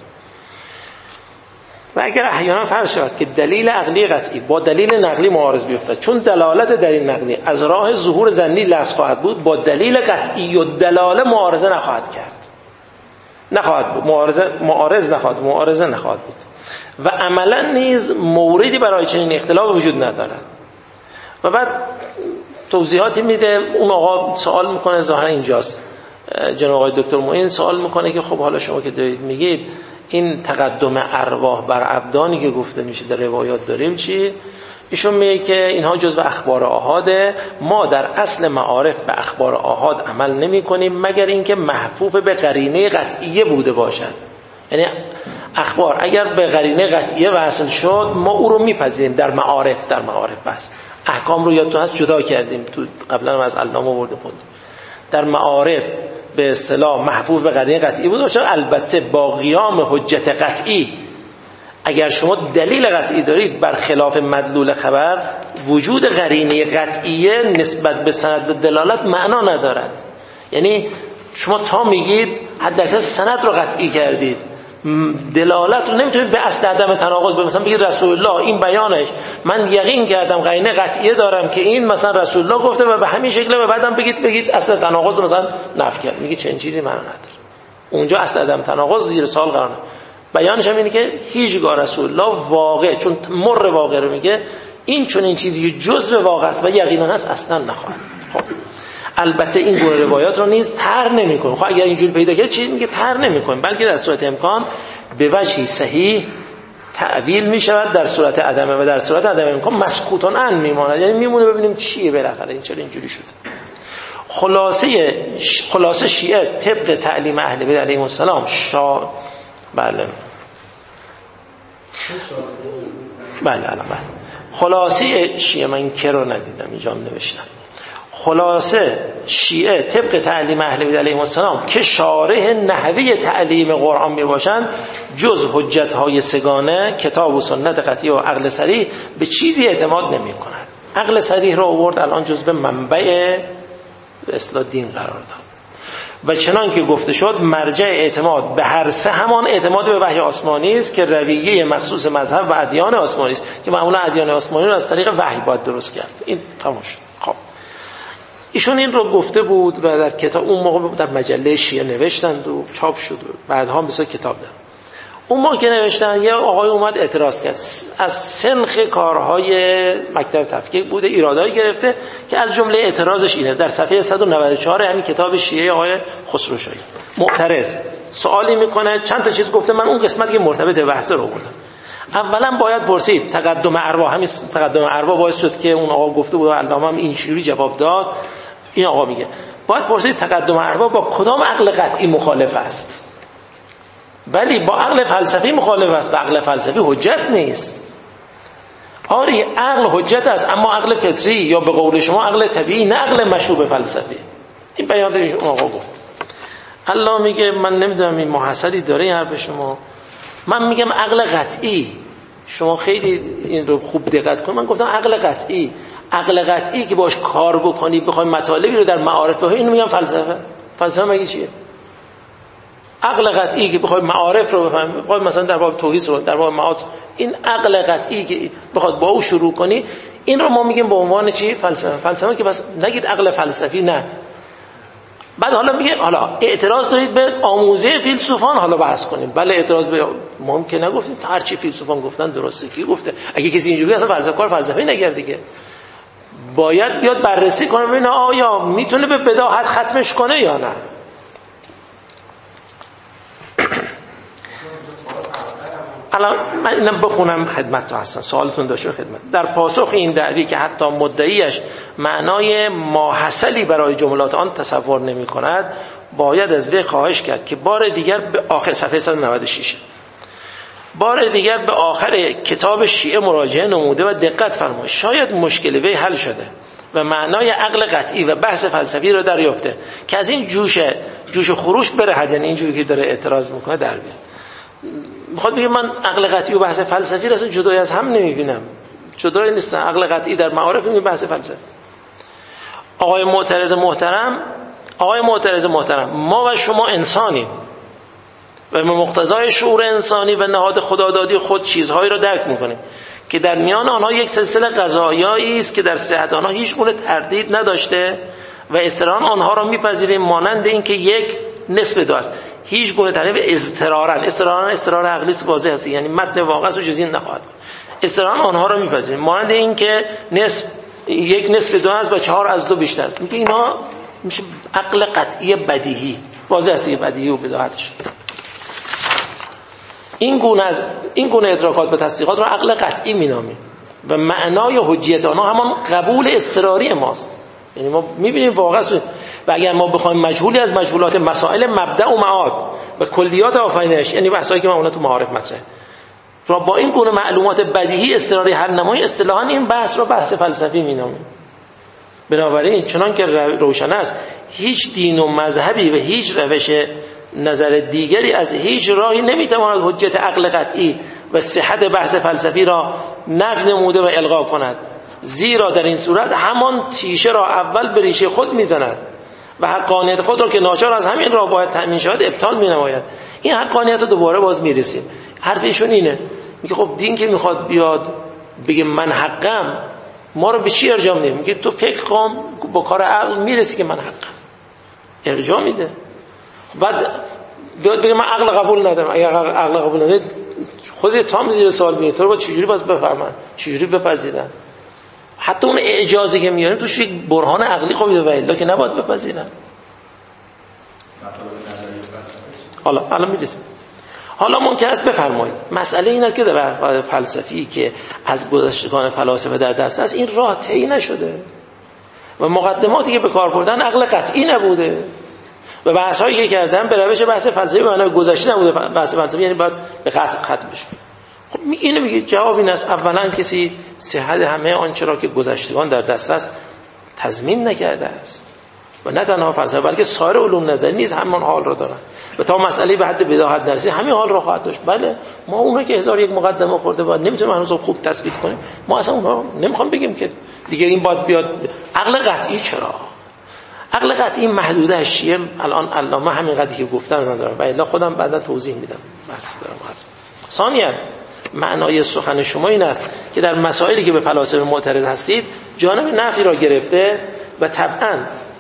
و اگر احیانا فرض شود که دلیل عقلی قطعی با دلیل نقلی معارض بیفتد، چون دلالت دلیل نقلی از راه ظهور ظنی لفظ خواهد بود، با دلیل قطعی و دلاله معارضه نخواهد کرد، نخواهد بود معارضه معارض نخواهد معارضه نخواهد بود و عملا نیز موردی برای چنین اختلاف وجود ندارد. و بعد توضیحاتی میده. اون آقا سوال میکنه، ظاهرا اینجاست جناب آقای دکتر معین سوال میکنه که خب حالا شما که دارید میگید این تقدم ارواح بر ابدانی که گفته میشه در روایات داریم چی؟ ایشون میگه که اینها جزو اخبار آحاده، ما در اصل معارف به اخبار آحاد عمل نمی کنیم مگر اینکه محفوف به قرینه قطعیه بوده باشد. یعنی اخبار اگر به قرینه قطعیه وصل شد ما او رو میپذیریم در معارف. در معارف بس احکام رو یادتون هست جدا کردیم، تو قبلا هم از علامه آورده خوندیم. در معارف به اصطلاح محفوظ به قرینه قطعی بود باشه، البته با قیام حجت قطعی. اگر شما دلیل قطعی دارید بر خلاف مدلول خبر، وجود قرینه قطعیه نسبت به سند دلالت معنا ندارد. یعنی شما تا میگید حداقل سند رو قطعی کردید، دلالت رو نمیتونید به اصل عدم تناقض به مثلا بگید رسول الله این بیانش من یقین کردم قرینه قطعیه دارم که این مثلا رسول الله گفته و به همین شکل و بعدم بگید بگید اصل تناقض مثلا نفی کرد. میگید چنین چیزی معنا نداره. اونجا اصل عدم تناقض زیر سوال قرار نه. بیانش هم اینه که هیچگاه رسول الله واقع، چون مر واقع رو میگه، این چون این چیزی جزء واقع است و یقینا هست اصلا نخواهد. خب البته این گونه روایات رو نیز تر نمی‌کنه. خب اگر اینجوری پیدا کرد چی میگه تر نمی‌کنه، بلکه در صورت امکان به وجهی صحیح تعویل می‌شود، در صورت عدم و در صورت عدم امکان مسکوتن عن میماند. یعنی میمونه ببینیم چیه بالاخره این چرا اینجوری شده. خلاصه خلاصه شیعه طبق تعلیم اهل بیت علیهم السلام شا بله بله بله خلاصه شیعه من که رو ندیدم اینجا هم نوشتم. خلاصه شیعه طبق تعلیم اهل بیت علیهم السلام که شارح نحوی تعلیم قرآن می باشند، جز حجت‌های سگانه کتاب و سنت قطعی و عقل صریح به چیزی اعتماد نمی کنند. عقل صریح رو آورد الان جزء منبع به اصطلاح دین قرار داد و چنان که گفته شد مرجع اعتماد به هر سه همان اعتماد به وحی آسمانی است که رویه مخصوص مذهب و ادیان آسمانی است که معمولا ادیان آسمانی رو از طریق وحی باید درست کرد. این تمام شد. خب ایشون این رو گفته بود و در کتاب اون موقع در مجله شیعه نوشتند و چاپ شد و بعدها بسیار کتاب داد. اون موقع که نوشتن یه آقای اومد اعتراض کرد، از سنخ کارهای مکتب تفکیک بوده، ایرادایی گرفته که از جمله اعتراضش اینه در صفحه صد و نود و چهار همین کتاب شیعه آقای خسروشاهی معترض سوالی میکنه، چند تا چیز گفته، من اون قسمتی که مرتبط به بحث رو بردم. اولا باید پرسید تقدم ارواح، همین تقدم ارواح باعث شد که اون آقا گفته بود و علامه هم اینجوری جواب داد. این آقا میگه باید پرسید تقدم ارواح با کدام عقل قطعی مخالف است؟ ولی با عقل فلسفی مخالف است و عقل فلسفی حجت نیست. آری عقل حجت است، اما عقل فطری یا به قول شما عقل طبیعی، نه عقل مشوب فلسفی. این بیان اون آقا گفت. الله میگه من نمیدونم این محصلی داره این حرف شما. من میگم عقل قطعی. شما خیلی این رو خوب دقت کن. من گفتم عقل قطعی. عقل قطعی که باش کار بکنی، بخوای مطالبی رو در معارف بفهمی، اینو میگم فلسفه. فلسفه مگه چیه؟ عقل قطعی که بخوای معارف رو بفهمی، بخوای مثلا در باب توحید رو، در باب معاد، این عقل قطعی که بخواد با او شروع کنی، این رو ما میگیم به عنوان چی؟ فلسفه. فلسفه که بس نگید عقل فلسفی، نه. بعد حالا میگه حالا اعتراض دارید به آموزه فیلسوفان، حالا بحث کنیم. بله اعتراض به ما که نگفتیم هر چی فیلسوفان گفتن درسته. کی گفته؟ اگه کسی اینجوری اصلا فلسفه کار فلسفی نگرده که باید بیاد بررسی کنه ببینه آیا میتونه به بداهت ختمش کنه یا نه. الان من اینم بخونم خدمت تو هستن، سوالتون داشته خدمت. در پاسخ این دعوی که حتی مدعیش معنای ماحصلی برای جملات آن تصور نمی کند، باید از وی خواهش کرد که بار دیگر به آخر صفحه صد و نود و شش بار دیگر به آخر کتاب شیعه مراجعه نموده و دقت فرمایید. شاید مشکل وی حل شده و معنای عقل قطعی و بحث فلسفی رو دریافته که از این جوش جوش خروش بره. یعنی اینجوری که داره اعتراض میکنه در بیاد، میخواد بگه من عقل قطعی و بحث فلسفی رو اصلا جدای از هم نمیبینم، جدای نیستن. عقل قطعی در معارف این بحث فلسفی. آقای معترض محترم آقای معترض محترم ما و شما انسانیم و به مقتضای شعور انسانی و نهاد خدادادی خود چیزهایی را درک میکنیم که در میان آنها یک سلسله قضایایی است که در صحت آنها هیچ گونه تردید نداشته و اضطرارا آنها را میپذیریم، مانند این که یک نصف دو است. هیچ گونه تردید اضطرارا اضطرارا اضطرار عقلی واضح است، یعنی متن واقع و جزئی نخواهد. اضطرارا آنها را میپذیریم مانند این که نصف یک نصف دو است و چهار از دو بیشتر است. میگه اینا میشه عقل قطعی بدیهی، واضح است بدیهی و بداهتش. این گونه از این گونه ادراکات و تصدیقات را عقل قطعی مینامیم و معنای حجیت آنها همان قبول اضطراری ماست. یعنی ما میبینیم واقعا و اگر ما بخوایم مجهولی از مجهولات مسائل مبدأ و معاد و کلیات آفرینش، یعنی بحثایی که ما اونا تو معارف مطرحه را با این گونه معلومات بدیهی اضطراری حل نمایی، اصطلاحاً این بحث رو بحث فلسفی مینامیم. بنابراین چنان که روشن است هیچ دین و مذهبی و هیچ روش نظر دیگری از هیچ راهی نمیتواند حجت عقل قطعی و صحت بحث فلسفی را نفی نموده و الغا کند، زیرا در این صورت همان تیشه را اول به ریشه خود میزند و حقانیت خود را که ناچار از همین راه باید تأمین شود ابطال مینماید. این حقانیت رو دوباره باز میرسیم. حرف ایشون اینه، میگه خب دین که میخواد بیاد بگه من حقم، ما رو به چی ارجاع میده؟ میگه تو فکر کن با کار عقل میرسی که من حقم، ارجاع میده. بعد بیاد بگه من عقل قبول ندارم. اگر عقل قبول نداره خودت تام زیر سوال میگیره، تو رو با چجوری باز بفهمن، چجوری بپذیرن؟ حتی اون اعجازی که میارن توش یک برهان عقلی خوبیده و الا که نباید بپذیرن. حالا حالا میرسیم. حالا ممکن است بفرمایید مسئله این است که در فلسفی که از گذشتگان فلاسفه در دست است این راه طی نشده و مقدماتی که به کار بردن عقل قطعی نبوده و بحث‌هایی که کردن به روش بحث فلسفی به معنای گذشته نبوده. بحث فلسفی یعنی باید به قطع ختم بشه. خب اینو میگه جواب این است اولا کسی صحت همه آنچه را که گذشتگان در دست است تضمین نکرده است و نه تنها فلسفه بلکه سایر علوم نظری نیز همان حال را دارند و تا مسئله به حد بداهت نرسه همین حال را خواهد داشت. بله ما اونا که هزار یک مقدمه خورده بعد نمیتونیم هنوز خوب تثبیت کنیم، ما اصلا اونا نمیخوام بگیم که دیگه این باید بیاد. عقل قطعی چرا؟ عقل قطعی محدودش چیه؟ الان علامه همین قضیه که گفتن نداره و الا خودم بعدا توضیح میدم. بحث دارم عرض. ثانیاً معنای سخن شما این است که در مسائلی که به فلاسفه معترض هستید جانب نفی را گرفته و طبعاً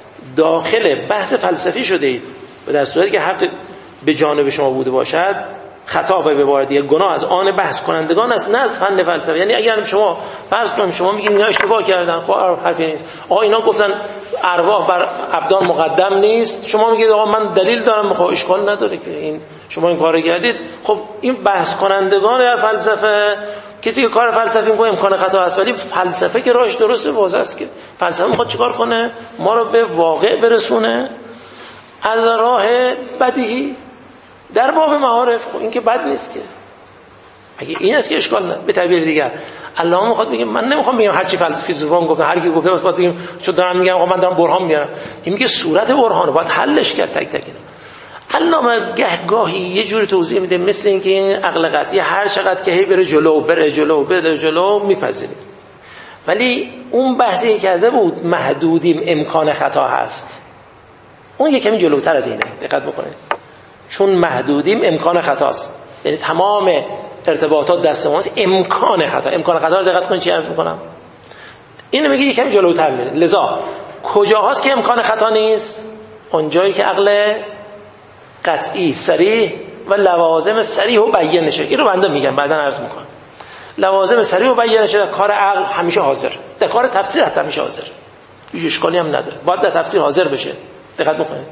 داخل بحث فلسفی شده اید و در صورتی که حق به جانب شما بوده باشد خطا و به عبارت دیگه گناه از آن بحث کنندگان است نه از فن فلسفه. یعنی اگر شما فرض کنیم شما میگید اینا اشتباه کردن، خب حرفی نیست، آقا اینا گفتن ارواح بر ابدان مقدم نیست، شما میگید آقا من دلیل دارم، خب اشکال نداره که این شما این کارو کردید. خب این بحث کنندگان در فلسفه، کسی که کار فلسفی میکنه امکان خطا هست، ولی فلسفه که راهش درسته واضح است که فلسفه میخواد چیکار کنه؟ ما رو به واقع برسونه از راه بدیهی در باب معارف. خب این که بد نیست که، اگه این است که اشکال نه. به تعبیر دیگر علامه میخواد بگه من نمیخوام بگم هر چی فیلسوفان گفتن هر کی گفته واسه باید بگیم چون دارم میگم آقا من دارم برهان میارم. این میگه صورت برهانه باید حلش کرد تک تک اینا. علامه گهگاهی یه جوری توضیح میده مثل اینکه این عقل قطعی هر چقدر که هی بره جلو بره جلو بره جلو میپذیره، ولی اون بحثی کرده بود محدودیم امکان خطا هست، اون یه کمی جلوتر از اینه. دقت بکنید چون محدودیم امکان خطاست، یعنی تمام ارتباطات دست ماست، امکان خطا امکان خطا رو دقت کنید چی عرض میکنم. اینو میگه یکم جلوتر میره. لذا کجاهاست که امکان خطا نیست؟ اونجایی که عقل قطعی صریح و لوازم صریح و بیان نشه. این رو بنده میگم بعداً عرض میکنم. لوازم صریح و بیان نشه در کار عقل همیشه حاضر، در کار تفسیر حتی همیشه حاضر، هیچ اشکالی هم نداره، باید در تفسیر حاضر بشه. دقت بکنید.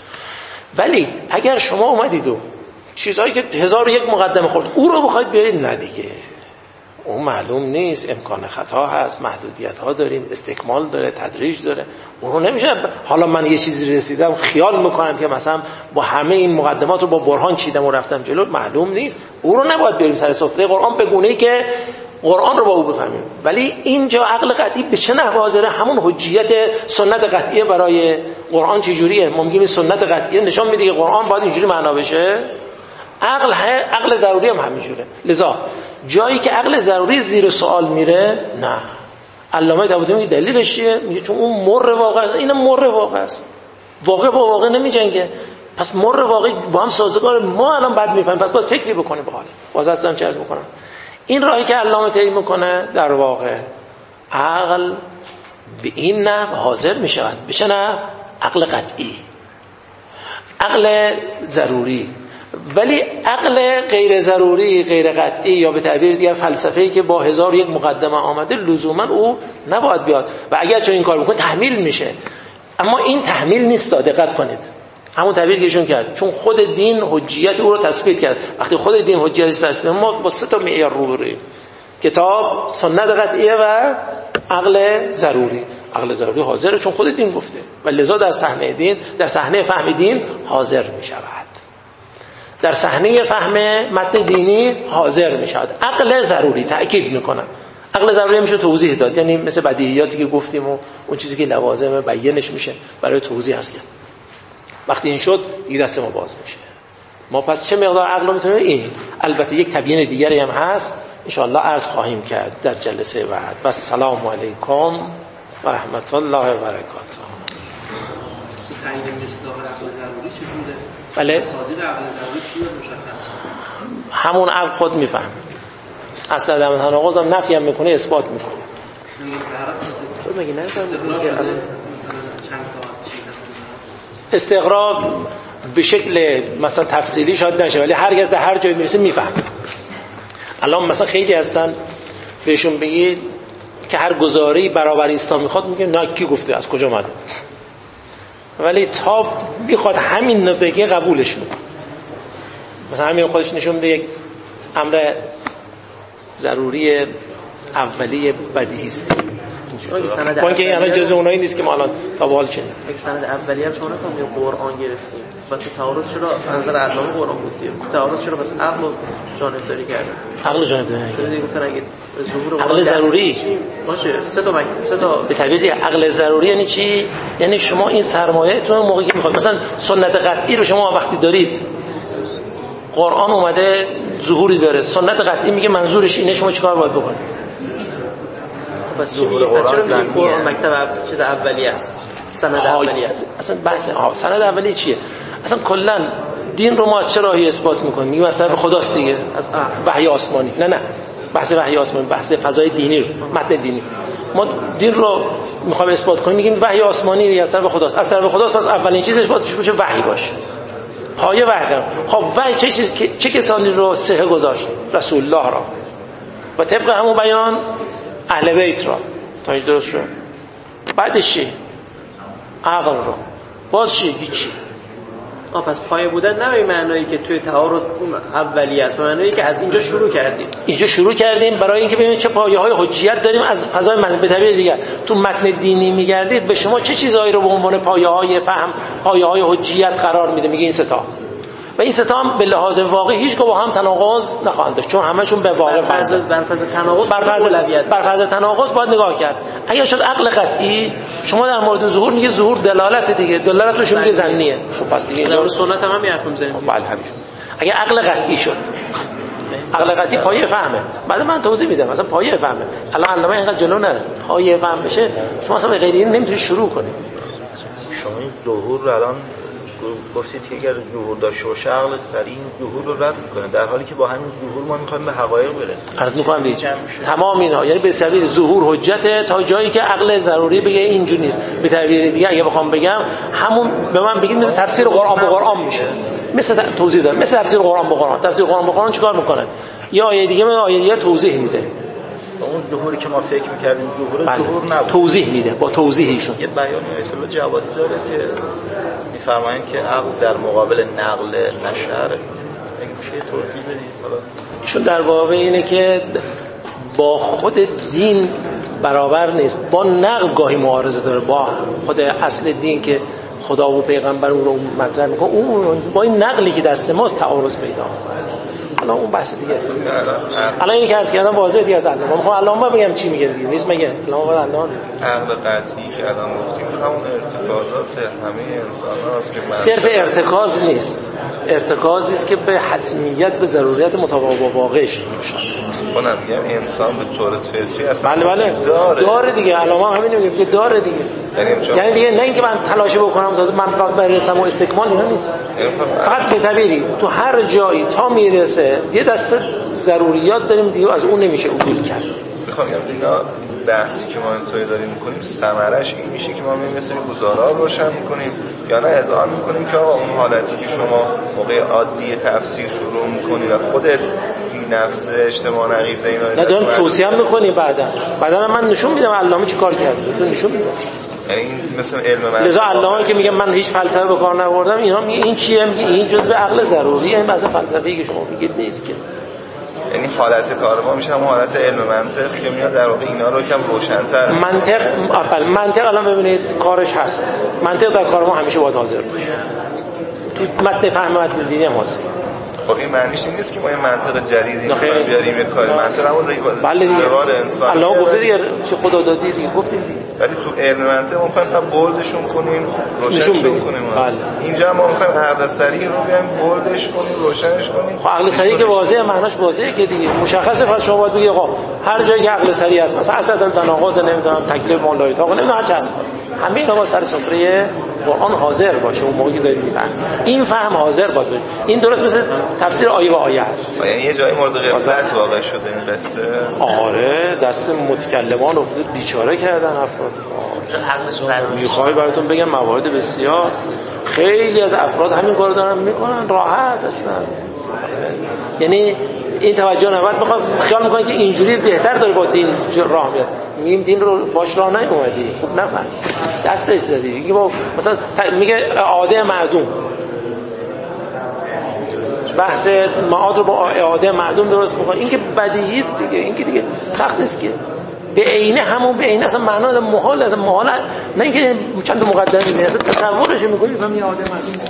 ولی اگر شما اومدید و چیزهایی که هزار و یک مقدمه خورد او رو بخواید بیارید، نه دیگه اون معلوم نیست، امکان خطا هست، محدودیت ها داریم، استکمال داره، تدریج داره، اون رو نمیشه حالا من یه چیزی رسیدم خیال میکنم که مثلا با همه این مقدمات رو با برهان چیدم و رفتم جلو. معلوم نیست، او رو نباید بیاریم سر سفره قرآن به گونه‌ای که قرآن رو با او بفهمیم. ولی اینجا عقل قطعی به چه نحو حاضره؟ همون حجیت سنت قطعیه برای قرآن چجوریه؟ ممکنه سنت قطعیه نشان میده که قرآن باید اینجوری معنا بشه. عقل عقل ضروری هم همینجوره. لذا جایی که عقل ضروری زیر سوال میره، نه، علامه طباطبایی میگه دلیلش چیه؟ میگه چون اون مر واقع، این مر واقع است، واقع با واقع نمیجنگه، پس مر واقع با هم سازگار، ما الان بعد میفهمیم، پس باید فکری بکنیم به حال. باز اصلا چه عرض میکنم، این راهی که علامه طی میکنه در واقع عقل به این نحو حاضر میشود، به چه نحو؟ عقل قطعی، عقل ضروری. ولی عقل غیر ضروری، غیر قطعی، یا به تعبیر دیگر فلسفه‌ای که با هزار یک مقدمه آمده، لزوما او نباید بیاد و اگر چون این کار بکنه تحمیل میشه. اما این تحمیل نیست، دقت کنید، همون تعبیر که ایشون کرد، چون خود دین حجیت او رو تثبیت کرد. وقتی خود دین حجیت تثبیت، ما با سه تا معیار روبرویم: کتاب، سنت قطعیه و عقل ضروری. عقل ضروری حاضره چون خود دین گفته و لذا در صحنه دین، در صحنه فهم دین حاضر می شود، در صحنه فهم متن دینی حاضر می شود. عقل ضروری تأکید میکنم، عقل ضروری میشه توضیح داد، یعنی مثل بدیهیاتی که گفتیم و اون چیزی که لوازم بیانش میشه برای توضیح هست. وقتی این شد دیگه دست ما باز میشه. ما پس چه مقدار عقل رو میتونیم؟ این البته یک تبیین دیگری هم هست ان شاء الله عرض خواهیم کرد در جلسه بعد. و السلام علیکم و رحمت الله و برکاته. تعیین مصداق عقل ضروری چجوره؟ بله، صادق عقل ضروری چیه مشخص؟ همون عقل خود میفهم. اصل عدم تناقض هم نفی هم میکنه، اثبات میکنه. چون مگه نه استقرا به شکل مثلا تفصیلی شاید نشه، ولی هرگز در هر جای میرسه میفهم. الان مثلا خیلی هستن بهشون بگید که هر گزاره‌ای برابر ایستا میخواد، میگه نه کی گفته، از کجا اومده، ولی تا میخواد همین رو بگه قبولش میکنه. مثلا همین خودش نشون میده یک امر ضروری اولیه بدیهی است. با اینکه الان جزء اونایی نیست که ما الان تا به حال چنین. یک سند اولیه چون تا قرآن گرفتیم، واسه تعارض چرا نظر علامه قرآن گفتیم، تعارض چرا واسه عقل جانبداری کردن؟ عقل جانبداری کردن. گفتن اگه ظهور عقل ضروری باشه، سه تا سه تا به تعبیر عقل ضروری یعنی چی؟ یعنی شما این سرمایه‌تون موقعی که میخواد، مثلا سنت قطعی رو شما وقتی دارید، قرآن اومده ظهوری داره، سنت قطعی میگه منظورش اینه، شما چیکار باید بکنید؟ پس ظهور قرآن قرآن مکتب چیز اولیه است، سند اولیه است. اصلا بحث ها سند اولیه چیه؟ اصلا کلا دین رو ما از چه راهی اثبات میکنیم؟ میگیم از طرف خداست دیگه، از وحی آسمانی. نه نه، بحث وحی آسمانی، بحث فضای دینی رو، متن دینی. ما دین رو میخوایم اثبات کنیم، میگیم وحی آسمانی از طرف خداست، از طرف خداست، پس اولین چیز اثباتش بشه وحی باشه، پایه وحی. خب وحی چه چیز، چه کسانی رو صحه گذاشت؟ رسول الله را، و طبق همون بیان اهل بیت را. تا اینجا درست شد؟ بعدش چی؟ عقل رو. باز چی؟ هیچی. آه پس پایه بودن نه به معنایی که توی تعارض اون اولیه است، به معنایی که از اینجا شروع کردیم. اینجا شروع کردیم برای اینکه ببینید چه پایه‌های حجیت داریم از فضای متن. به تعبیر دیگر تو متن دینی میگردید، به شما چه چیزهایی رو به عنوان پایه‌های فهم، پایه‌های حجیت قرار میده؟ میگه این سه تا. و این سه تا هم به لحاظ واقعی هیچگاه با هم تناقض نخواهند داشت، چون همشون به واقع فرض بر فرض تناقض بر فرض بر فرض تناقض باید نگاه کرد. اگر شد عقل قطعی، شما در مورد ظهور میگه ظهور دلالت دیگه، دلالت روش میگه ظنیه. خب پس دیگه در سنت هم همین حرف میزنید. خب بله همین. اگر عقل قطعی شد، عقل قطعی پایه فهمه. بعد من توضیح میدم مثلا پایه فهمه. الان علامه اینقدر جلو نره، پایه فهم بشه شما اصلا غیر این نمیتونید شروع کنید. شما این ظهور رو الان گفتید که اگر ظهور داشته باشه عقل سریع ظهور رو رد میکنه، در حالی که با همین ظهور ما میخوایم به حقایق برسیم. عرض میکنم دیگه تمام اینا یعنی به سبیل ظهور حجته تا جایی که عقل ضروری بگه اینجوری نیست. به تعبیر دیگه اگه بخوام بگم همون به من بگید مثل تفسیر قرآن به قرآن میشه، مثل توضیح دادم، مثل تفسیر قرآن به قرآن. تفسیر قرآن به قرآن چیکار میکنه؟ یا آیه دیگه من آیه دیگه توضیح میده. اون ظهوری که ما فکر می‌کردیم ظهور بله. ظهور نبود، توضیح میده با توضیحشون. یه بیان آیت الله جوادی داره که می‌فرمایند که عقل در مقابل نقل نشر، اگه میشه توضیح بدید. حالا چون در واقع اینه که با خود دین برابر نیست، با نقل گاهی معارضه داره، با خود اصل دین که خدا و پیغمبر اون رو مطرح میکنه، اون با این نقلی که دست ماست تعارض پیدا میکنه. الان اون بحث دیگه. الان اینی که عرض کردم واضحه دیگه از علامه. میخوام علامه بگم چی میگه دیگه، نیست مگه علامه بعد علامه عقل قطعی که الان گفتیم همون ارتکازات همه انسان‌هاست که صرف ارتکاز نیست، ارتکازی است که به حتمیت به ضروریت مطابق با واقعش میشه. اونم میگم انسان به طور فطری اصلا بله بله داره, داره دیگه. علامه همین میگه که داره دیگه. یعنی, یعنی دیگه نه اینکه من تلاش بکنم تازه من برسم و استکمال اینا نیست. فقط به تعبیری تو هر جایی تا میرسه یه دسته ضروریات داریم دیگه، از اون نمیشه عدول کرد. میخوام بگم اینا بحثی که ما اینطوری داریم میکنیم ثمرش این میشه که ما میریم مثلا گزارا رو روشن میکنیم یا نه اذعان میکنیم که آقا اون حالتی که شما موقع عادی تفسیر شروع میکنی و خودت فی نفس اجتماع نقیضه اینا نه دارم توصیه میکنی بعدا بعدا من نشون میدم علامه چی کار کرده، تو نشون میدم. یعنی این مثلا علم من لذا علامه که میگه من هیچ فلسفه به کار نبردم، اینا میگه این چیه، میگه این جزء عقل ضروریه، این مثلا فلسفه‌ای که شما میگید نیست که. یعنی حالت کار ما میشه همون حالت علم منطق که میاد در واقع اینا رو کم روشن‌تر. منطق اول منطق الان ببینید کارش هست، منطق در کار ما همیشه باید حاضر باشه، تو متن فهم متن دینی هم حاضر. خب این معنیش این نیست که ما یه منطق جدیدی می‌خوایم بیاریم، یه کاری منطق همون روال انسان. الله گفته دیگه چه خدا دادی دیگه گفتیم دیگه. ولی تو علم منطق ما می‌خوایم فقط بولدشون کنیم، روشنشون کنیم. بله. اینجا ما می‌خوایم عقل سریع رو بیایم بولدش کنیم، روشنش کنیم. خب عقل سریع که واضحه، معناش واضحه که دیگه مشخصه. فقط شما باید بگید آقا هر جایی که عقل سریع هست، مثلا اصلا تناقض نمیدونم تکلیف مولای تا نمیدونم هر چی هست، همه اینا با سر سفره قرآن حاضر باشه اون موقعی که داریم میفهمیم. این فهم حاضر باشه. این درست مثل تفسیر آیه و آیه است. یعنی یه جایی مورد غفلت واقع شده این قصه. آره دست متکلمان افتاد بیچاره کردن افراد. میخوای براتون بگم موارد بسیار خیلی از افراد همین کارو دارن میکنن راحت اصلا. یعنی این توجه نباید میخواد خیال میکنه که اینجوری بهتر داره با دین راه میاد. میگیم دین رو باش راه نیومدی، خوب نفهم دستش زدی. میگه با مثلا میگه اعاده معدوم، بحث معاد رو با اعاده معدوم درست میکنه. این که بدیهی است دیگه، این که دیگه سخت نیست که به عینه همون به عینه اصلا معنا محال، اصلا محال نه اینکه چند مقدمه اصلا تصورش میکنی فهمی اعاده معدوم